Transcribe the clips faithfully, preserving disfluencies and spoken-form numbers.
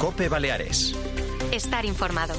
COPE Baleares. Estar informado.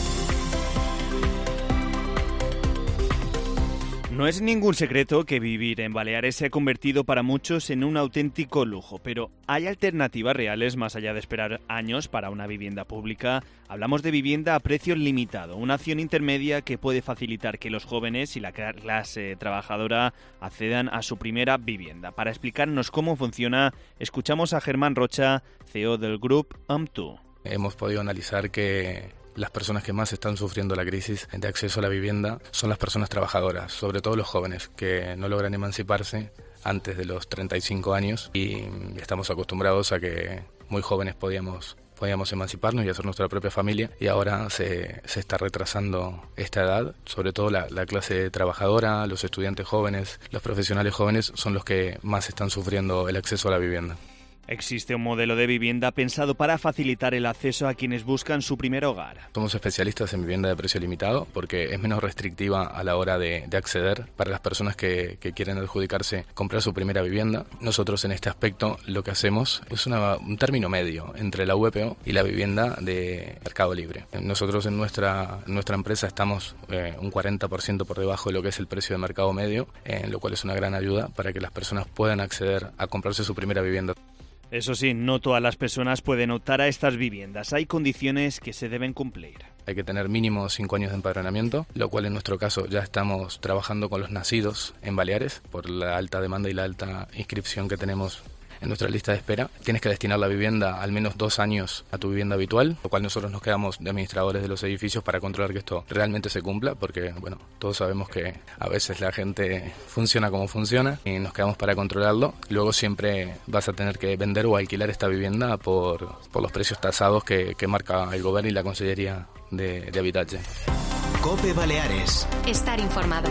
No es ningún secreto que vivir en Baleares se ha convertido para muchos en un auténtico lujo, pero ¿hay alternativas reales más allá de esperar años para una vivienda pública? Hablamos de vivienda a precio limitado, una acción intermedia que puede facilitar que los jóvenes y la clase trabajadora accedan a su primera vivienda. Para explicarnos cómo funciona, escuchamos a Germán Rocha, C E O del grupo AMTU. Hemos podido analizar que las personas que más están sufriendo la crisis de acceso a la vivienda son las personas trabajadoras, sobre todo los jóvenes que no logran emanciparse antes de los treinta y cinco años, y estamos acostumbrados a que muy jóvenes podíamos, podíamos emanciparnos y hacer nuestra propia familia, y ahora se, se está retrasando esta edad. Sobre todo la, la clase trabajadora, los estudiantes jóvenes, los profesionales jóvenes son los que más están sufriendo el acceso a la vivienda. Existe un modelo de vivienda pensado para facilitar el acceso a quienes buscan su primer hogar. Somos especialistas en vivienda de precio limitado porque es menos restrictiva a la hora de, de acceder para las personas que, que quieren adjudicarse comprar su primera vivienda. Nosotros en este aspecto lo que hacemos es una, un término medio entre la V P O y la vivienda de mercado libre. Nosotros en nuestra, en nuestra empresa estamos eh, un cuarenta por ciento por debajo de lo que es el precio de mercado medio, eh, lo cual es una gran ayuda para que las personas puedan acceder a comprarse su primera vivienda. Eso sí, no todas las personas pueden optar a estas viviendas. Hay condiciones que se deben cumplir. Hay que tener mínimo cinco años de empadronamiento, lo cual en nuestro caso ya estamos trabajando con los nacidos en Baleares por la alta demanda y la alta inscripción que tenemos en nuestra lista de espera. Tienes que destinar la vivienda al menos dos años a tu vivienda habitual, lo cual nosotros nos quedamos de administradores de los edificios para controlar que esto realmente se cumpla, porque bueno, todos sabemos que a veces la gente funciona como funciona y nos quedamos para controlarlo. Luego siempre vas a tener que vender o alquilar esta vivienda por, por los precios tasados que, que marca el gobierno y la Consellería de, de Habitatge. COPE Baleares. Estar informado.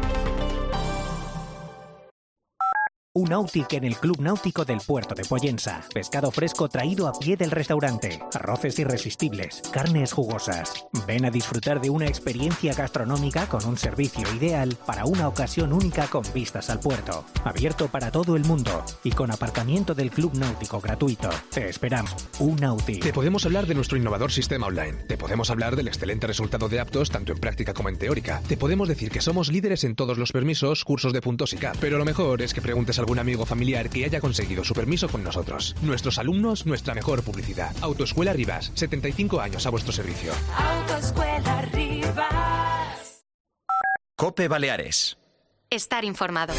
Un Nautic en el Club Náutico del Puerto de Pollensa. Pescado fresco traído a pie del restaurante. Arroces irresistibles. Carnes jugosas. Ven a disfrutar de una experiencia gastronómica con un servicio ideal para una ocasión única con vistas al puerto. Abierto para todo el mundo y con aparcamiento del Club Náutico gratuito. Te esperamos. Un Nautic. Te podemos hablar de nuestro innovador sistema online. Te podemos hablar del excelente resultado de aptos tanto en práctica como en teórica. Te podemos decir que somos líderes en todos los permisos, cursos de puntos y C A P. Pero lo mejor es que preguntes a algún amigo familiar que haya conseguido su permiso con nosotros. Nuestros alumnos, nuestra mejor publicidad. Autoescuela Rivas, setenta y cinco años a vuestro servicio. Autoescuela Rivas. COPE Baleares. Estar informado.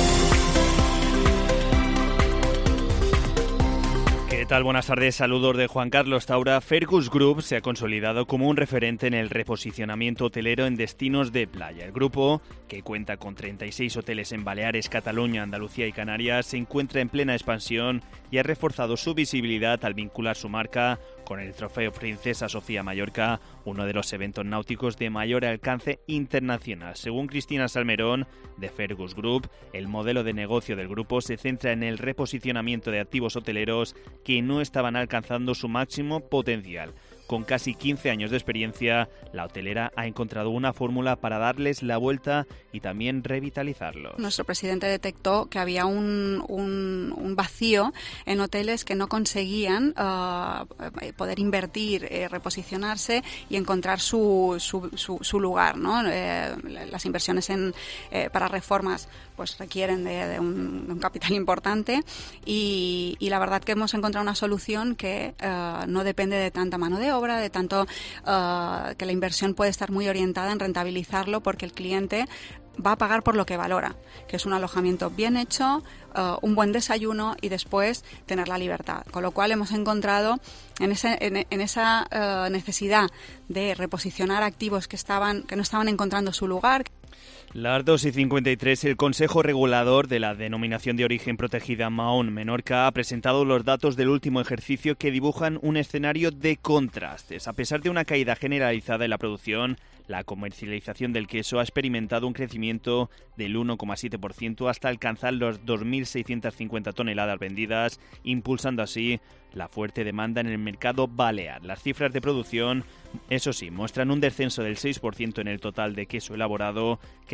¿Qué tal? Buenas tardes, saludos de Juan Carlos Taura. Fergus Group se ha consolidado como un referente en el reposicionamiento hotelero en destinos de playa. El grupo, que cuenta con treinta y seis hoteles en Baleares, Cataluña, Andalucía y Canarias, se encuentra en plena expansión y ha reforzado su visibilidad al vincular su marca con el Trofeo Princesa Sofía Mallorca, uno de los eventos náuticos de mayor alcance internacional. Según Cristina Salmerón, de Fergus Group, el modelo de negocio del grupo se centra en el reposicionamiento de activos hoteleros que no estaban alcanzando su máximo potencial. Con casi quince años de experiencia, la hotelera ha encontrado una fórmula para darles la vuelta y también revitalizarlos. Nuestro presidente detectó que había un, un, un vacío en hoteles que no conseguían uh, poder invertir, eh, reposicionarse y encontrar su, su, su, su lugar, ¿no? Eh, las inversiones en, eh, para reformas pues requieren de, de, un, de un capital importante y, y la verdad que hemos encontrado una solución que uh, no depende de tanta mano de obra, de tanto uh, que la inversión puede estar muy orientada en rentabilizarlo porque el cliente va a pagar por lo que valora, que es un alojamiento bien hecho, uh, un buen desayuno y después tener la libertad. Con lo cual hemos encontrado en, ese, en, en esa uh, necesidad de reposicionar activos que estaban que no estaban encontrando su lugar. Las dos y cincuenta y tres, el Consejo Regulador de la Denominación de Origen Protegida Mahón Menorca ha presentado los datos del último ejercicio que dibujan un escenario de contrastes. A pesar de una caída generalizada en la producción, la comercialización del queso ha experimentado un crecimiento del uno coma siete por ciento hasta alcanzar los dos mil seiscientas cincuenta toneladas vendidas, impulsando así la fuerte demanda en el mercado balear. Las cifras de producción, eso sí, muestran un descenso del seis por ciento en el total de queso elaborado, que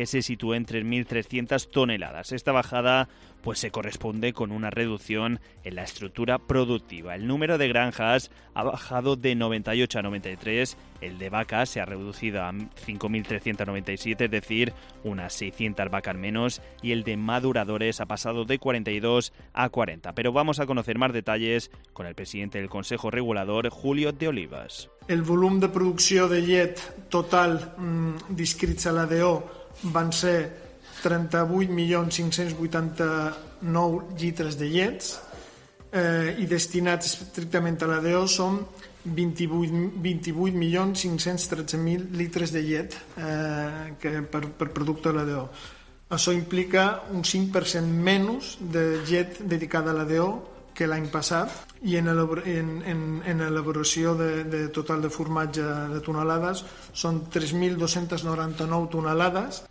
se sitúe en tres mil trescientas toneladas. Esta bajada pues se corresponde con una reducción en la estructura productiva. El número de granjas ha bajado de noventa y ocho a noventa y tres, el de vacas se ha reducido a cinco mil trescientas noventa y siete, es decir, unas seiscientas vacas menos, y el de maduradores ha pasado de cuarenta y dos a cuarenta. Pero vamos a conocer más detalles con el presidente del Consejo Regulador, Julio de Olivas. El volum de producció de llet total mm, d'inscrits a l'A D O van ser trenta-vuit milions cinc-cents vuitanta-nou litres de llets eh, i destinats estrictament a l'A D O són vint-i-vuit milions cinc-cents tretze mil litres de llet eh, que per, per producte a l'A D O. Això implica un cinc per cent menys de llet dedicada a l'A D O que l'any passat, i en, en, en, en elaboració de, de total de formatge de tonelades són tres mil dos-cents noranta-nou tonelades.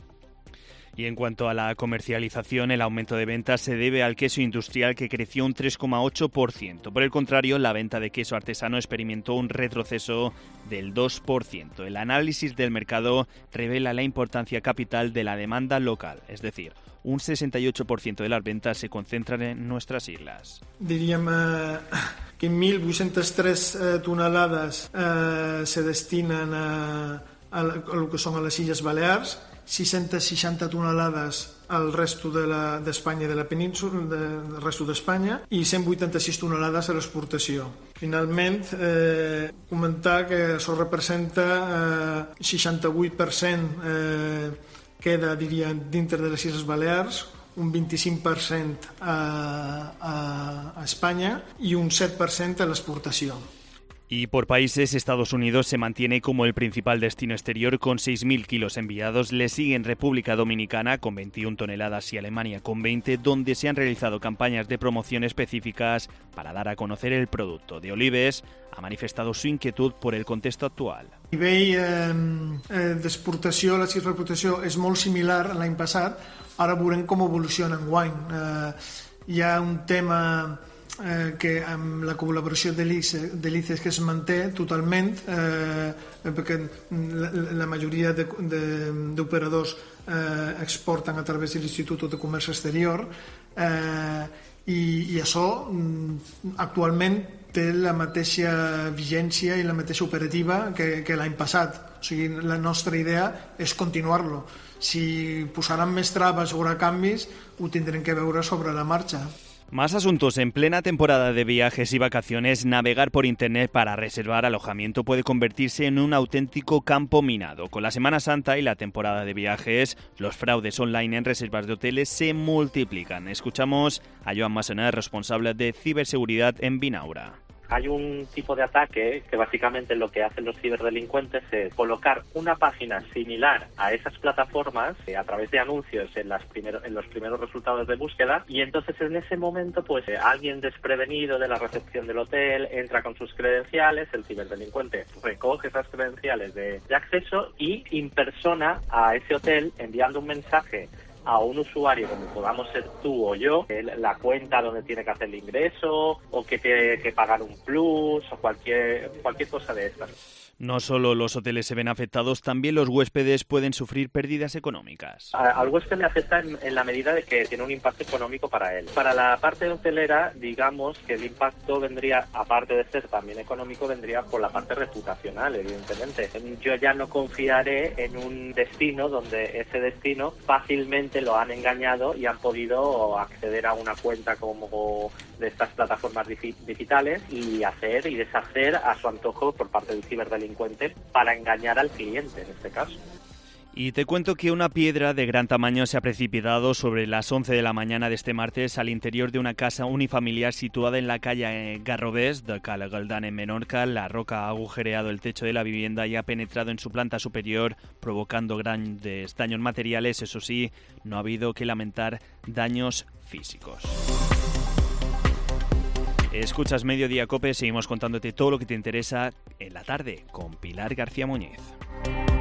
Y en cuanto a la comercialización, el aumento de ventas se debe al queso industrial, que creció un tres coma ocho por ciento. Por el contrario, la venta de queso artesano experimentó un retroceso del dos por ciento. El análisis del mercado revela la importancia capital de la demanda local, es decir, un sesenta y ocho por ciento de las ventas se concentran en nuestras islas. Diríem eh, que mil vuit-centes tres eh, tonelades eh, se destinen a, a, a, a lo que són a les Illes Balears, sis-centes seixanta tonelades al resto d'Espanya de i de la península, del resto d'Espanya, i cent vuitanta-sis tonelades a l'exportació. Finalment, eh, comentar que això representa eh, seixanta-vuit per cent eh, queda, diria, dintre de les Illes Balears, un vint-i-cinc per cent a, a, a Espanya i un set per cent a l'exportació. Y por países, Estados Unidos se mantiene como el principal destino exterior con seis mil kilos enviados. Le siguen República Dominicana con veintiuna toneladas y Alemania con veinte, donde se han realizado campañas de promoción específicas para dar a conocer el producto. De Olives ha manifestado su inquietud por el contexto actual. A nivell eh, d'exportació, la xifra d'exportació és molt similar a l'any passat. Ara veurem com evoluciona enguany. Eh, hi ha un tema Eh, que amb la col·laboració de l'I C E S que es manté totalment, eh, perquè la, la majoria d'operadors eh, exporten a través de l'Institut de Comerç Exterior, eh, i, i això actualment té la mateixa vigència i la mateixa operativa que, que l'any passat. O sigui, la nostra idea és continuar-lo. Si posaran més traves o haurà canvis, ho tindrem que veure sobre la marxa. Más asuntos. En plena temporada de viajes y vacaciones, navegar por Internet para reservar alojamiento puede convertirse en un auténtico campo minado. Con la Semana Santa y la temporada de viajes, los fraudes online en reservas de hoteles se multiplican. Escuchamos a Joan Massonet, responsable de ciberseguridad en Binaura. Hay un tipo de ataque que básicamente lo que hacen los ciberdelincuentes es colocar una página similar a esas plataformas eh, a través de anuncios en, las primero, en los primeros resultados de búsqueda, y entonces en ese momento pues eh, alguien desprevenido de la recepción del hotel entra con sus credenciales, el ciberdelincuente recoge esas credenciales de, de acceso y impersona a ese hotel enviando un mensaje a un usuario como podamos ser tú o yo, la cuenta donde tiene que hacer el ingreso o que tiene que pagar un plus o cualquier, cualquier cosa de estas. No solo los hoteles se ven afectados, también los huéspedes pueden sufrir pérdidas económicas. A, al huésped le afecta en, en la medida de que tiene un impacto económico para él. Para la parte hotelera, digamos que el impacto vendría, aparte de ser también económico, vendría por la parte reputacional, evidentemente. Yo ya no confiaré en un destino donde ese destino fácilmente lo han engañado y han podido acceder a una cuenta como de estas plataformas digitales y hacer y deshacer a su antojo por parte del ciberdelincuente para engañar al cliente en este caso. Y te cuento que una piedra de gran tamaño se ha precipitado sobre las once de la mañana de este martes al interior de una casa unifamiliar situada en la calle Garrobés de Cala Galdán en Menorca. La roca ha agujereado el techo de la vivienda y ha penetrado en su planta superior, provocando grandes daños materiales. Eso sí, no ha habido que lamentar daños físicos. Escuchas Mediodía Cope, seguimos contándote todo lo que te interesa en la tarde con Pilar García Muñiz.